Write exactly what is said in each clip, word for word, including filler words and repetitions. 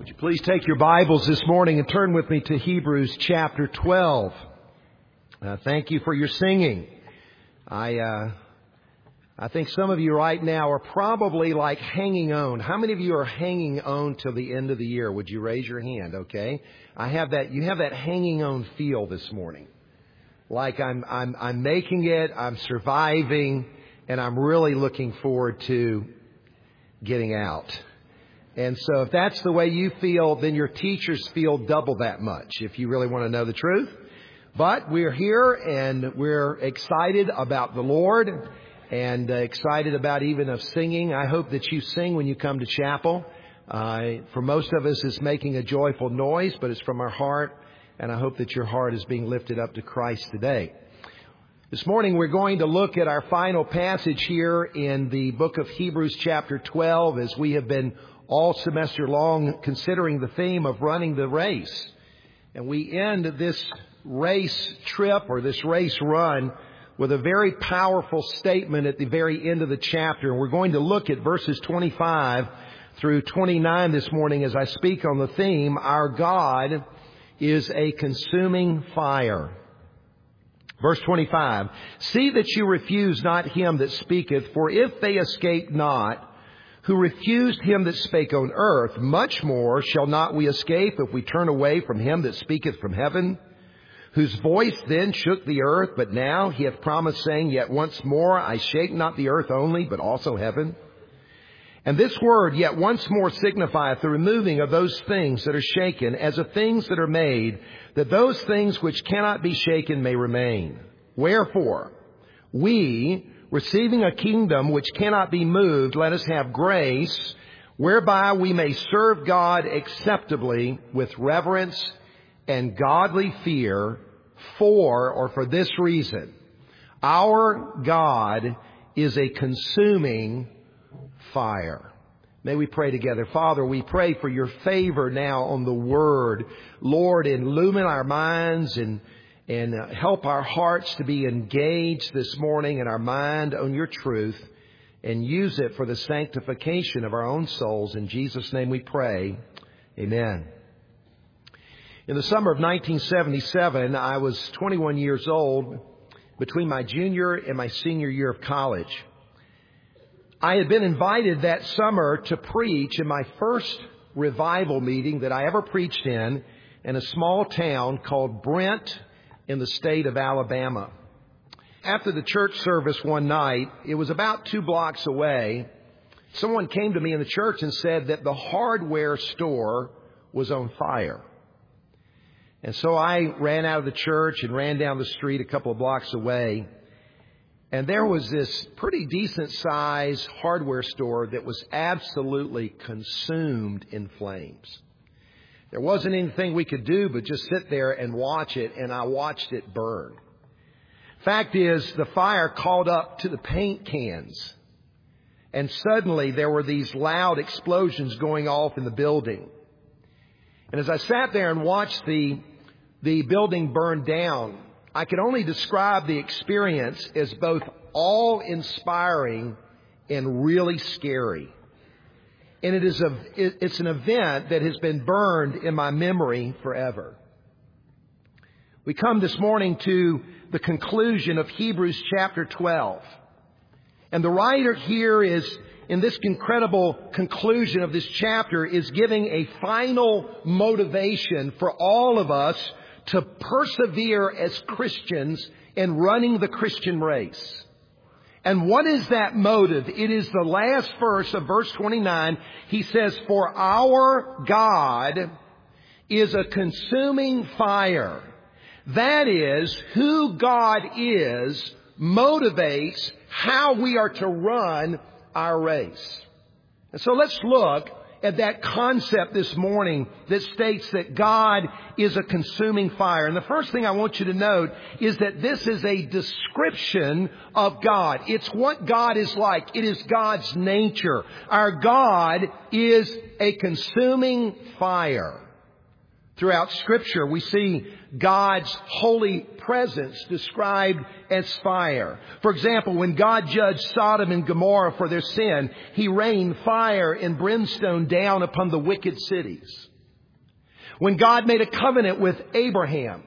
Would you please take your Bibles this morning and turn with me to Hebrews chapter twelve. Uh, thank you for your singing. I uh, I think some of you right now are probably like hanging on. How many of you are hanging on till the end of the year? Would you raise your hand? Okay, I have that. You have that hanging on feel this morning, like I'm I'm I'm making it. I'm surviving, and I'm really looking forward to getting out. And so if that's the way you feel, then your teachers feel double that much, if you really want to know the truth. But we're here and we're excited about the Lord and uh, excited about even of singing. I hope that you sing when you come to chapel. Uh, for most of us, it's making a joyful noise, but it's from our heart. And I hope that your heart is being lifted up to Christ today. This morning, we're going to look at our final passage here in the book of Hebrews chapter twelve, as we have been all semester long considering the theme of running the race. And we end this race trip or this race run with a very powerful statement at the very end of the chapter. And we're going to look at verses twenty-five through twenty-nine this morning as I speak on the theme, Our God is a consuming fire. Verse twenty-five, See that you refuse not him that speaketh, for if they escape not, who refused him that spake on earth, much more shall not we escape if we turn away from him that speaketh from heaven, whose voice then shook the earth, but now he hath promised, saying, Yet once more I shake not the earth only, but also heaven. And this word, yet once more, signifieth the removing of those things that are shaken, as of things that are made, that those things which cannot be shaken may remain. Wherefore, we, receiving a kingdom which cannot be moved, let us have grace, whereby we may serve God acceptably with reverence and godly fear, for, or for this reason, our God is a consuming fire. May we pray together. Father, we pray for your favor now on the word. Lord, illumine our minds and And uh, help our hearts to be engaged this morning in our mind on your truth, and use it for the sanctification of our own souls. In Jesus' name we pray. Amen. In the summer of nineteen seventy-seven, I was twenty-one years old, between my junior and my senior year of college. I had been invited that summer to preach in my first revival meeting that I ever preached in, in a small town called Brent, in the state of Alabama. After the church service one night, it was about two blocks away, someone came to me in the church and said that the hardware store was on fire. And so I ran out of the church and ran down the street a couple of blocks away. And there was this pretty decent size hardware store that was absolutely consumed in flames. There wasn't anything we could do but just sit there and watch it, and I watched it burn. Fact is, the fire caught up to the paint cans, and suddenly there were these loud explosions going off in the building. And as I sat there and watched the, the building burn down, I could only describe the experience as both awe-inspiring and really scary. And it is a, it's an event that has been burned in my memory forever. We come this morning to the conclusion of Hebrews chapter twelve. And the writer here is, in this incredible conclusion of this chapter, is giving a final motivation for all of us to persevere as Christians in running the Christian race. And what is that motive? It is the last verse of verse twenty-nine. He says, For our God is a consuming fire. That is, who God is motivates how we are to run our race. And so let's look at that concept this morning that states that God is a consuming fire. And the first thing I want you to note is that this is a description of God. It's what God is like. It is God's nature. Our God is a consuming fire. Throughout Scripture, we see God's holy presence described as fire. For example, when God judged Sodom and Gomorrah for their sin, He rained fire and brimstone down upon the wicked cities. When God made a covenant with Abraham,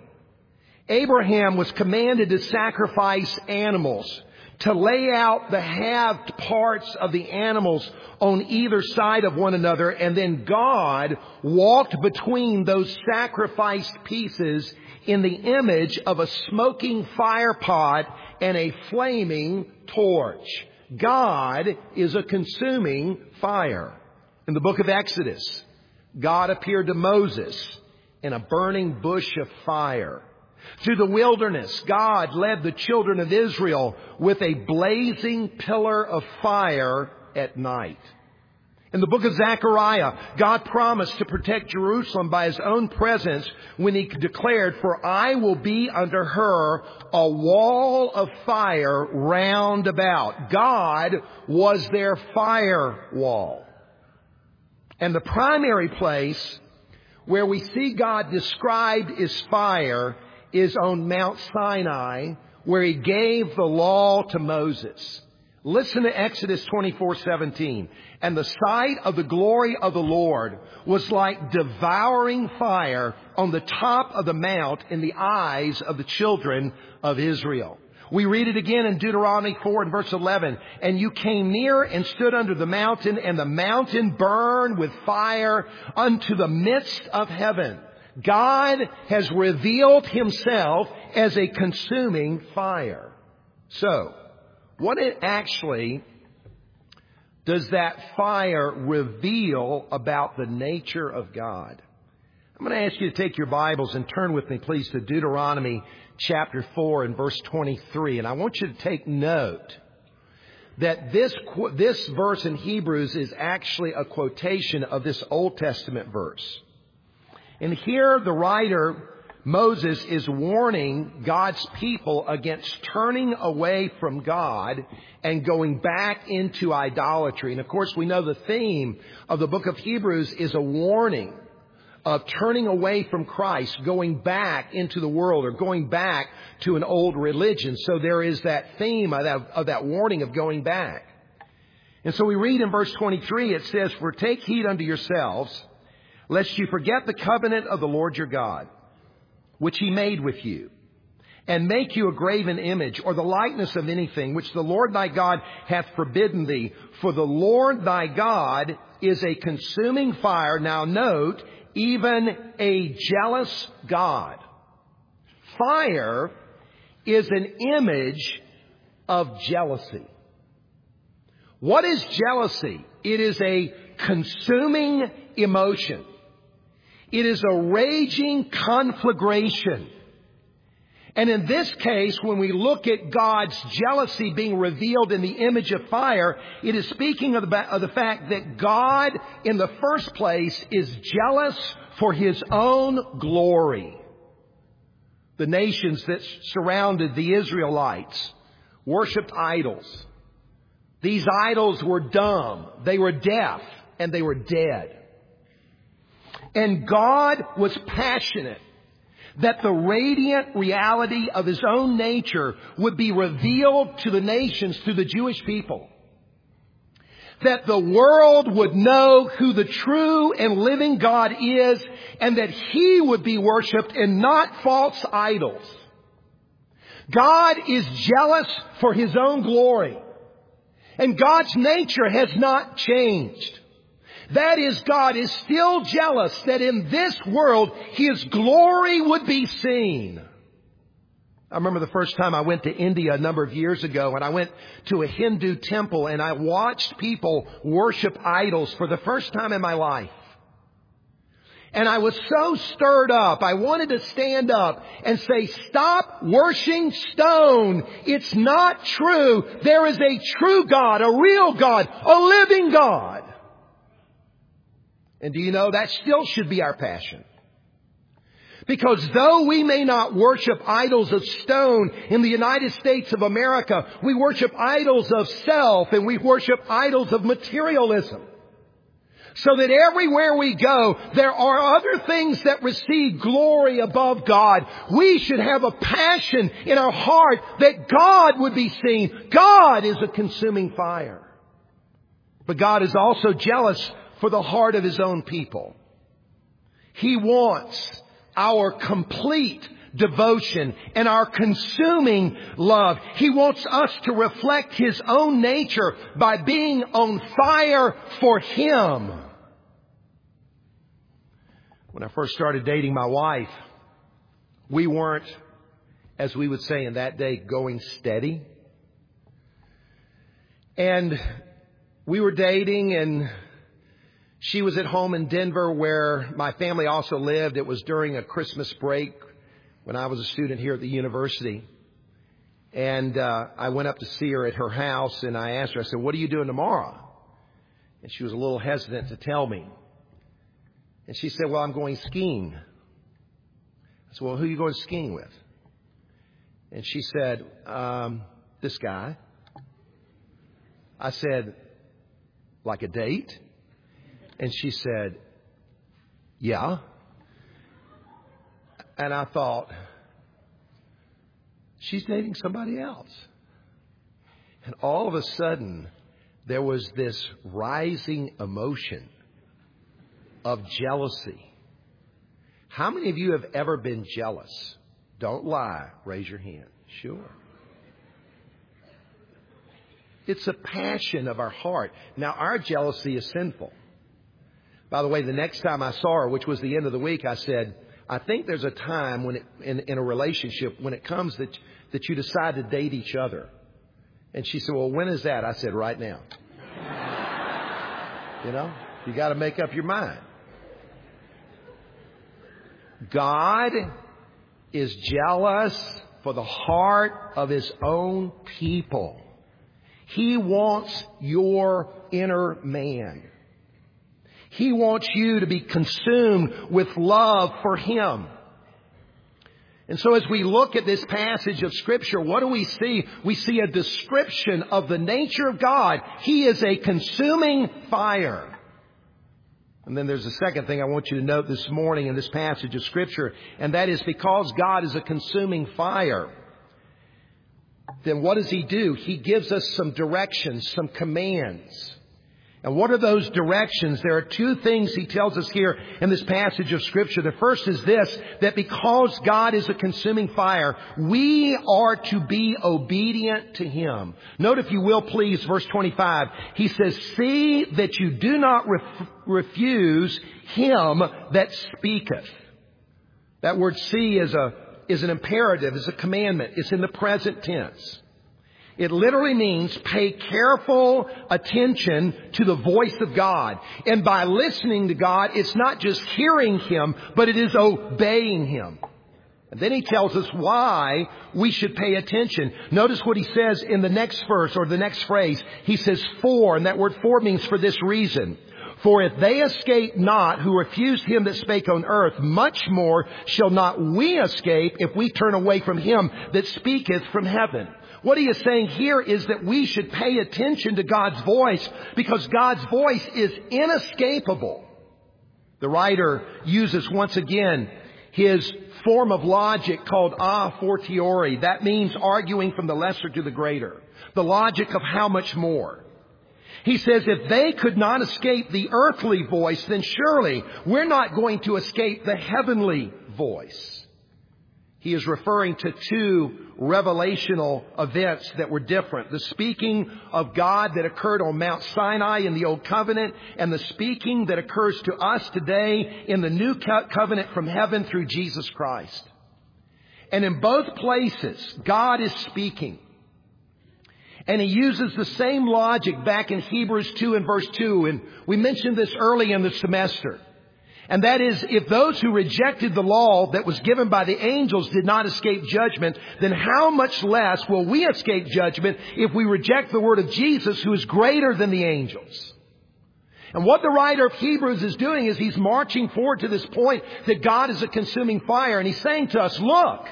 Abraham was commanded to sacrifice animals, to lay out the halved parts of the animals on either side of one another, and then God walked between those sacrificed pieces in the image of a smoking fire pot and a flaming torch. God is a consuming fire. In the book of Exodus, God appeared to Moses in a burning bush of fire. Through the wilderness, God led the children of Israel with a blazing pillar of fire at night. In the book of Zechariah, God promised to protect Jerusalem by His own presence when He declared, "For I will be under her a wall of fire round about." God was their fire wall. And the primary place where we see God described as fire is on Mount Sinai, where He gave the law to Moses. Listen to Exodus twenty-four seventeen. "And the sight of the glory of the Lord was like devouring fire on the top of the mount in the eyes of the children of Israel." We read it again in Deuteronomy four and verse eleven. "And you came near and stood under the mountain, and the mountain burned with fire unto the midst of heaven." God has revealed Himself as a consuming fire. So, what it actually does that fire reveal about the nature of God? I'm going to ask you to take your Bibles and turn with me, please, to Deuteronomy chapter four and verse twenty-three. And I want you to take note that this, this verse in Hebrews is actually a quotation of this Old Testament verse. And here the writer, Moses, is warning God's people against turning away from God and going back into idolatry. And of course, we know the theme of the book of Hebrews is a warning of turning away from Christ, going back into the world, or going back to an old religion. So there is that theme of that, of that warning of going back. And so we read in verse twenty-three, it says, "For take heed unto yourselves, lest you forget the covenant of the Lord your God, which He made with you, and make you a graven image, or the likeness of anything, which the Lord thy God hath forbidden thee. For the Lord thy God is a consuming fire." Now note, even a jealous God. Fire is an image of jealousy. What is jealousy? It is a consuming emotion. It is a raging conflagration. And in this case, when we look at God's jealousy being revealed in the image of fire, it is speaking of the, of the fact that God, in the first place, is jealous for His own glory. The nations that surrounded the Israelites worshipped idols. These idols were dumb, they were deaf, and they were dead. And God was passionate that the radiant reality of His own nature would be revealed to the nations through the Jewish people. That the world would know who the true and living God is, and that He would be worshipped and not false idols. God is jealous for His own glory. And God's nature has not changed. That is, God is still jealous that in this world His glory would be seen. I remember the first time I went to India a number of years ago, and I went to a Hindu temple and I watched people worship idols for the first time in my life. And I was so stirred up, I wanted to stand up and say, "Stop worshiping stone. It's not true. There is a true God, a real God, a living God." And do you know, that still should be our passion. Because though we may not worship idols of stone in the United States of America, we worship idols of self and we worship idols of materialism. So that everywhere we go, there are other things that receive glory above God. We should have a passion in our heart that God would be seen. God is a consuming fire. But God is also jealous for the heart of His own people. He wants our complete devotion and our consuming love. He wants us to reflect His own nature by being on fire for Him. When I first started dating my wife, we weren't, as we would say in that day, going steady. And we were dating, and she was at home in Denver where my family also lived. It was during a Christmas break when I was a student here at the university. And uh, I went up to see her at her house, and I asked her, I said, "What are you doing tomorrow?" And she was a little hesitant to tell me. And she said, "Well, I'm going skiing." I said, "Well, who are you going skiing with?" And she said, um, "This guy." I said, "Like a date?" And she said, "Yeah." And I thought, she's dating somebody else. And all of a sudden, there was this rising emotion of jealousy. How many of you have ever been jealous? Don't lie. Raise your hand. Sure. It's a passion of our heart. Now, our jealousy is sinful. By the way, the next time I saw her, which was the end of the week, I said, I think there's a time when it, in, in a relationship, when it comes that, that you decide to date each other. And she said, "Well, when is that?" I said, "Right now." You know, you got to make up your mind. God is jealous for the heart of His own people. He wants your inner man. He wants you to be consumed with love for Him. And so as we look at this passage of Scripture, what do we see? We see a description of the nature of God. He is a consuming fire. And then there's a second thing I want you to note this morning in this passage of Scripture, and that is because God is a consuming fire, then what does He do? He gives us some directions, some commands. And what are those directions? There are two things He tells us here in this passage of Scripture. The first is this, that because God is a consuming fire, we are to be obedient to Him. Note, if you will, please, verse twenty-five. He says, "See that you do not ref- refuse Him that speaketh." That word "see" is a is an imperative, is a commandment. It's in the present tense. It literally means pay careful attention to the voice of God. And by listening to God, it's not just hearing Him, but it is obeying Him. And then He tells us why we should pay attention. Notice what He says in the next verse or the next phrase. He says, "For," and that word "for" means for this reason. "For if they escape not who refused Him that spake on earth, much more shall not we escape if we turn away from Him that speaketh from heaven." What He is saying here is that we should pay attention to God's voice because God's voice is inescapable. The writer uses once again his form of logic called a fortiori. That means arguing from the lesser to the greater. The logic of how much more. He says if they could not escape the earthly voice, then surely we're not going to escape the heavenly voice. He is referring to two revelational events that were different. The speaking of God that occurred on Mount Sinai in the Old Covenant, and the speaking that occurs to us today in the New Covenant from heaven through Jesus Christ. And in both places, God is speaking. And He uses the same logic back in Hebrews two and verse two. And we mentioned this early in the semester. And that is, if those who rejected the law that was given by the angels did not escape judgment, then how much less will we escape judgment if we reject the word of Jesus, who is greater than the angels? And what the writer of Hebrews is doing is he's marching forward to this point that God is a consuming fire. And He's saying to us, look,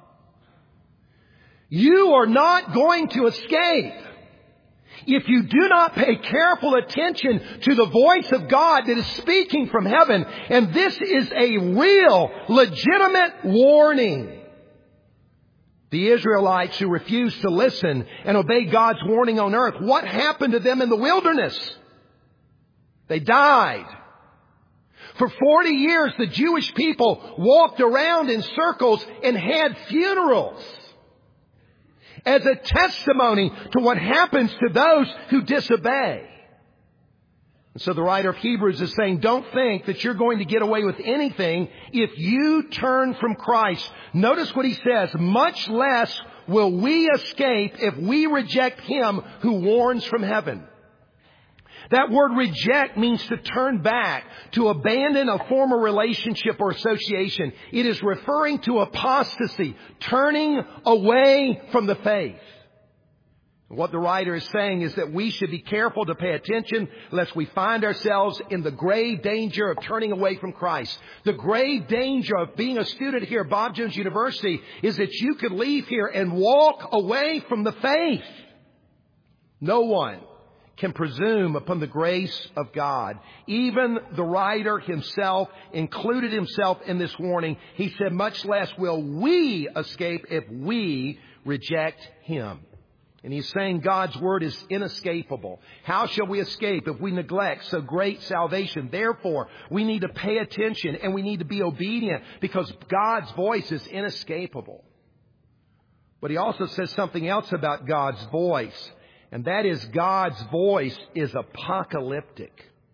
you are not going to escape if you do not pay careful attention to the voice of God that is speaking from heaven. And this is a real, legitimate warning. The Israelites who refused to listen and obey God's warning on earth, what happened to them in the wilderness? They died. For forty years, the Jewish people walked around in circles and had funerals as a testimony to what happens to those who disobey. And so the writer of Hebrews is saying, don't think that you're going to get away with anything if you turn from Christ. Notice what he says, much less will we escape if we reject him who warns from heaven. That word reject means to turn back, to abandon a former relationship or association. It is referring to apostasy, turning away from the faith. What the writer is saying is that we should be careful to pay attention lest we find ourselves in the grave danger of turning away from Christ. The grave danger of being a student here at Bob Jones University is that you could leave here and walk away from the faith. No one can presume upon the grace of God. Even the writer himself included himself in this warning. He said, much less will we escape if we reject him. And he's saying God's word is inescapable. How shall we escape if we neglect so great salvation? Therefore, we need to pay attention and we need to be obedient because God's voice is inescapable. But he also says something else about God's voice. And that is God's voice is apocalyptic.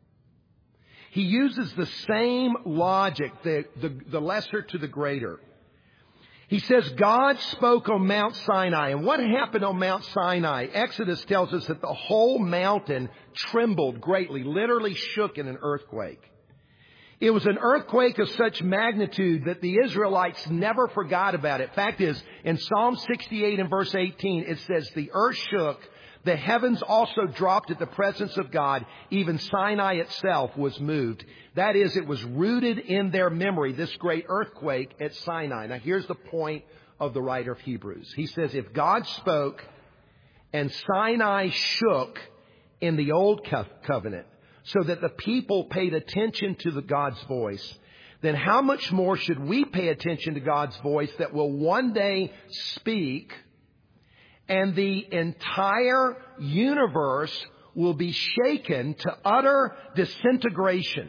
He uses the same logic, the, the, the lesser to the greater. He says God spoke on Mount Sinai. And what happened on Mount Sinai? Exodus tells us that the whole mountain trembled greatly, literally shook in an earthquake. It was an earthquake of such magnitude that the Israelites never forgot about it. Fact is, in Psalm sixty-eight and verse eighteen, it says the earth shook. The heavens also dropped at the presence of God. Even Sinai itself was moved. That is, it was rooted in their memory, this great earthquake at Sinai. Now, here's the point of the writer of Hebrews. He says, if God spoke and Sinai shook in the old covenant so that the people paid attention to the God's voice, then how much more should we pay attention to God's voice that will one day speak and the entire universe will be shaken to utter disintegration?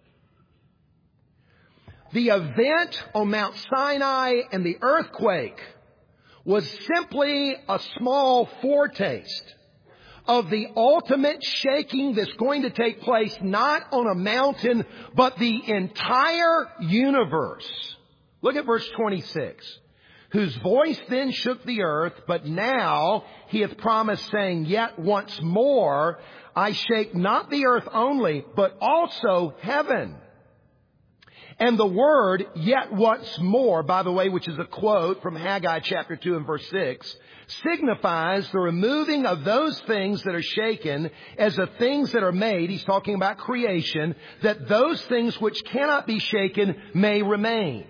The event on Mount Sinai and the earthquake was simply a small foretaste of the ultimate shaking that's going to take place not on a mountain, but the entire universe. Look at verse twenty-six. Whose voice then shook the earth, but now he hath promised, saying, yet once more I shake not the earth only, but also heaven. And the word, yet once more, by the way, which is a quote from Haggai chapter two and verse six, signifies the removing of those things that are shaken as the things that are made. He's talking about creation, that those things which cannot be shaken may remain.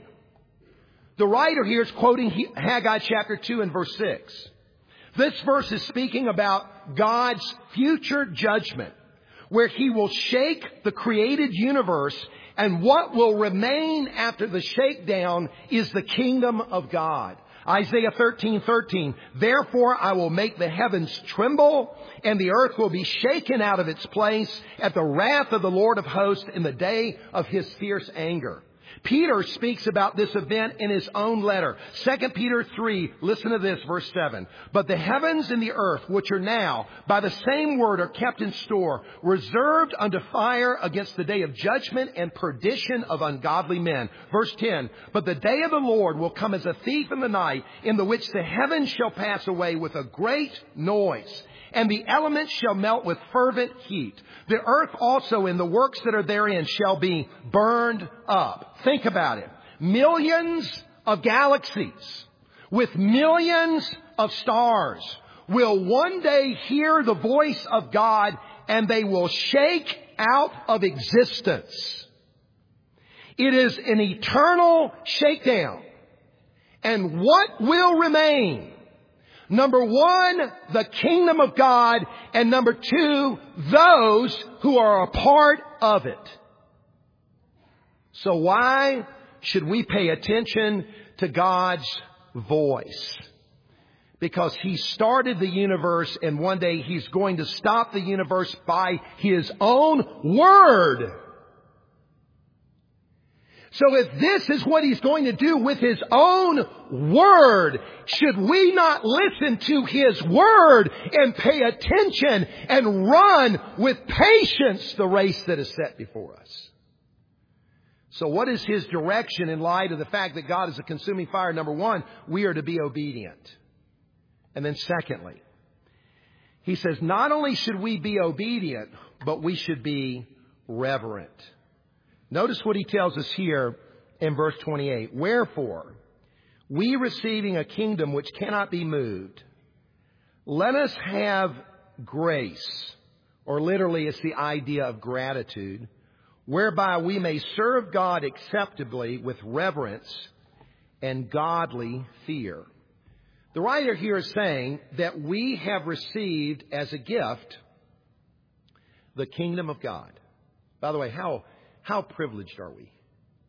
The writer here is quoting Haggai chapter two and verse six. This verse is speaking about God's future judgment, where he will shake the created universe, and what will remain after the shakedown is the kingdom of God. Isaiah thirteen thirteen. Therefore I will make the heavens tremble, and the earth will be shaken out of its place at the wrath of the Lord of hosts in the day of his fierce anger. Peter speaks about this event in his own letter. Second Peter three, listen to this, verse seven. But the heavens and the earth, which are now by the same word are kept in store, reserved unto fire against the day of judgment and perdition of ungodly men. Verse ten. But the day of the Lord will come as a thief in the night, in the which the heavens shall pass away with a great noise, and the elements shall melt with fervent heat. The earth also and the works that are therein shall be burned up. Think about it. Millions of galaxies with millions of stars will one day hear the voice of God, and they will shake out of existence. It is an eternal shakedown. And what will remain? Number one, the kingdom of God. And number two, those who are a part of it. So why should we pay attention to God's voice? Because he started the universe, and one day he's going to stop the universe by his own word. So if this is what He's going to do with His own Word, should we not listen to His Word and pay attention and run with patience the race that is set before us? So what is His direction in light of the fact that God is a consuming fire? Number one, we are to be obedient. And then secondly, He says not only should we be obedient, but we should be reverent. Notice what He tells us here in verse twenty-eight. Wherefore, we receiving a kingdom which cannot be moved, let us have grace, or literally it's the idea of gratitude, whereby we may serve God acceptably with reverence and godly fear. The writer here is saying that we have received as a gift the kingdom of God. By the way, how How privileged are we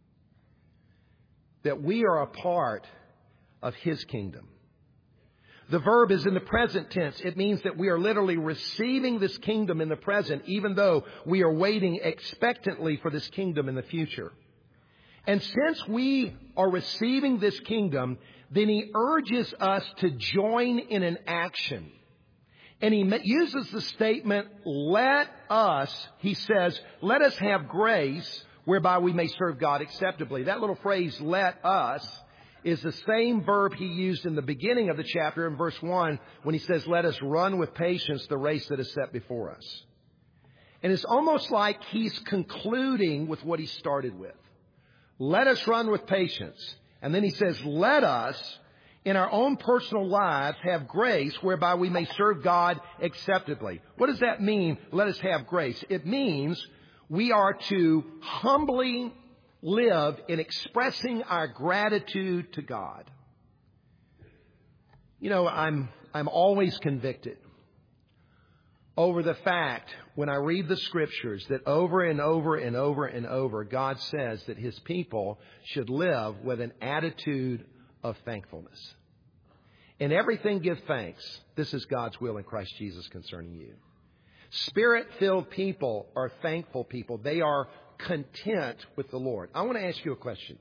that we are a part of His kingdom? The verb is in the present tense. It means that we are literally receiving this kingdom in the present, even though we are waiting expectantly for this kingdom in the future. And since we are receiving this kingdom, then He urges us to join in an action. And He uses the statement, let us, He says, let us have grace whereby we may serve God acceptably. That little phrase, let us, is the same verb He used in the beginning of the chapter in verse one when He says, let us run with patience the race that is set before us. And it's almost like He's concluding with what He started with. Let us run with patience. And then He says, let us, in our own personal lives, have grace whereby we may serve God acceptably. What does that mean? Let us have grace. It means we are to humbly live in expressing our gratitude to God. You know, I'm, I'm always convicted over the fact when I read the Scriptures that over and over and over and over, God says that His people should live with an attitude of thankfulness. In everything give thanks. This is God's will in Christ Jesus concerning you. Spirit-filled people are thankful people. They are content with the Lord. I want to ask you a question.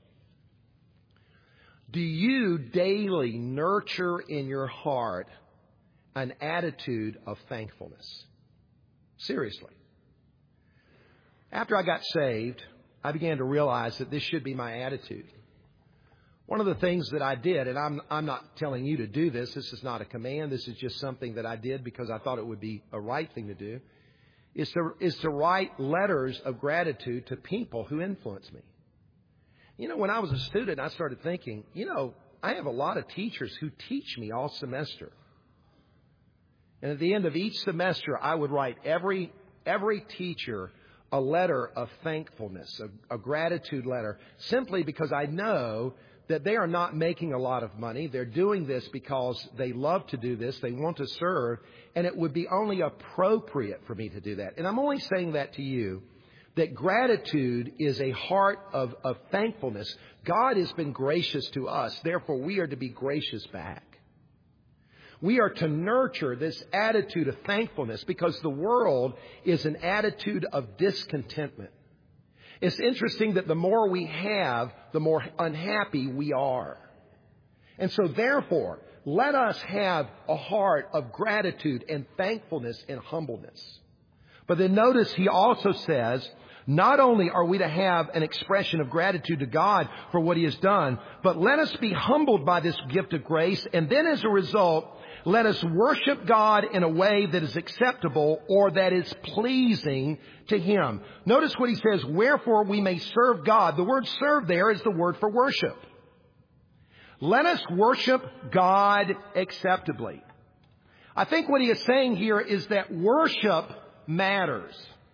Do you daily nurture in your heart an attitude of thankfulness? Seriously. After I got saved, I began to realize that this should be my attitude. One of the things that I did, and I'm, I'm not telling you to do this. This is not a command. This is just something that I did because I thought it would be a right thing to do, is to, is to write letters of gratitude to people who influence me. You know, when I was a student, I started thinking, you know, I have a lot of teachers who teach me all semester. And at the end of each semester, I would write every every teacher a letter of thankfulness, a, a gratitude letter, simply because I know that they are not making a lot of money. They're doing this because they love to do this. They want to serve. And it would be only appropriate for me to do that. And I'm only saying that to you, that gratitude is a heart of, of thankfulness. God has been gracious to us. Therefore, we are to be gracious back. We are to nurture this attitude of thankfulness because the world is an attitude of discontentment. It's interesting that the more we have, the more unhappy we are. And so therefore, let us have a heart of gratitude and thankfulness and humbleness. But then notice He also says, not only are we to have an expression of gratitude to God for what He has done, but let us be humbled by this gift of grace. And then as a result, let us worship God in a way that is acceptable or that is pleasing to Him. Notice what He says, wherefore we may serve God. The word serve there is the word for worship. Let us worship God acceptably. I think what He is saying here is that worship matters.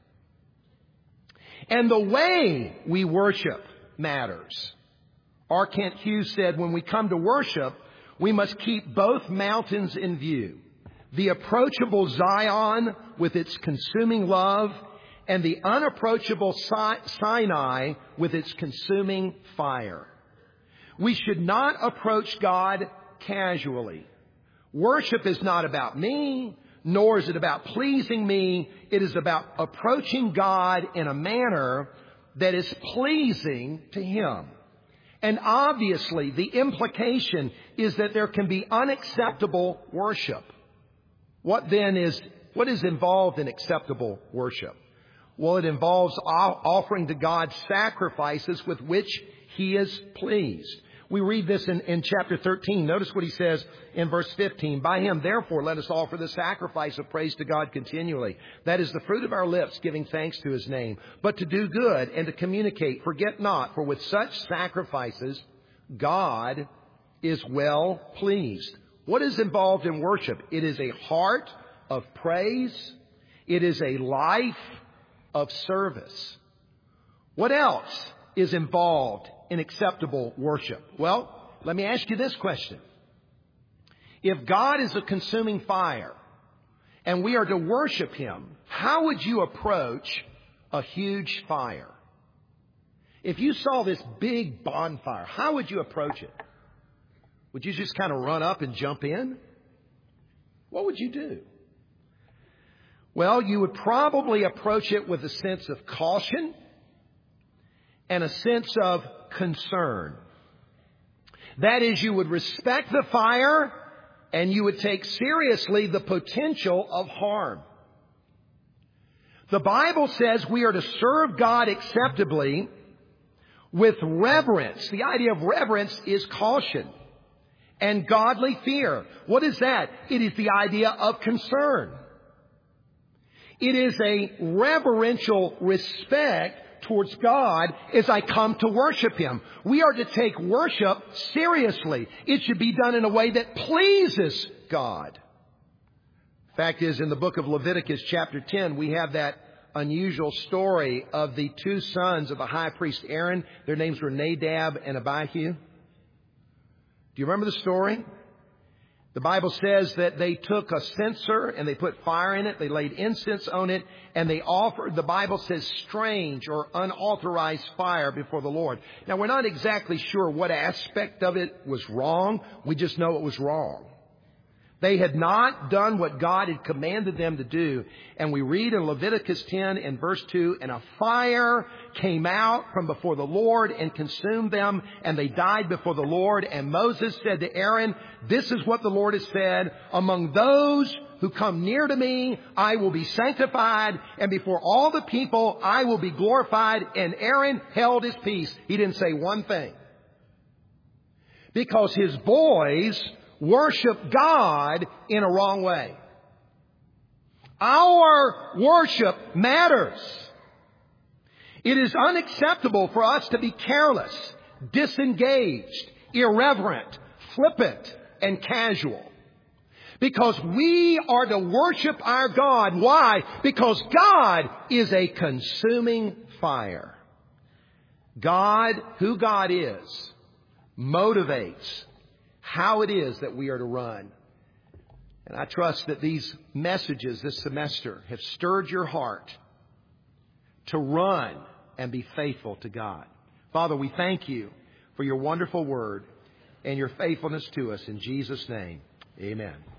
And the way we worship matters. R. Kent Hughes said, when we come to worship, we must keep both mountains in view. The approachable Zion with its consuming love and the unapproachable Sinai with its consuming fire. We should not approach God casually. Worship is not about me, nor is it about pleasing me. It is about approaching God in a manner that is pleasing to Him. And obviously, the implication is that there can be unacceptable worship. What then is, what is involved in acceptable worship? Well, it involves offering to God sacrifices with which He is pleased. We read this in, in chapter thirteen. Notice what He says in verse fifteen. By Him, therefore, let us offer the sacrifice of praise to God continually. That is the fruit of our lips, giving thanks to His name. But to do good and to communicate, forget not, for with such sacrifices, God is well pleased. What is involved in worship? It is a heart of praise. It is a life of service. What else is involved in acceptable worship? Well, let me ask you this question. If God is a consuming fire and we are to worship Him, how would you approach a huge fire? If you saw this big bonfire, how would you approach it? Would you just kind of run up and jump in? What would you do? Well, you would probably approach it with a sense of caution and a sense of concern. That is, you would respect the fire and you would take seriously the potential of harm. The Bible says we are to serve God acceptably with reverence. The idea of reverence is caution and godly fear. What is that? It is the idea of concern. It is a reverential respect towards God as I come to worship Him. We are to take worship seriously. It should be done in a way that pleases God. Fact is, in the book of Leviticus chapter ten, we have that unusual story of the two sons of the high priest Aaron. Their names were Nadab and Abihu. Do you remember the story? The Bible says that they took a censer and they put fire in it. They laid incense on it and they offered, the Bible says, strange or unauthorized fire before the Lord. Now, we're not exactly sure what aspect of it was wrong. We just know it was wrong. They had not done what God had commanded them to do. And we read in Leviticus ten and verse two, and a fire came out from before the Lord and consumed them, and they died before the Lord. And Moses said to Aaron, this is what the Lord has said, among those who come near to me, I will be sanctified, and before all the people, I will be glorified. And Aaron held his peace. He didn't say one thing. Because his boys worship God in a wrong way. Our worship matters. It is unacceptable for us to be careless, disengaged, irreverent, flippant, and casual. Because we are to worship our God. Why? Because God is a consuming fire. God, who God is, motivates how it is that we are to run. And I trust that these messages this semester have stirred your heart to run and be faithful to God. Father, we thank You for Your wonderful word and Your faithfulness to us. In Jesus' name, amen.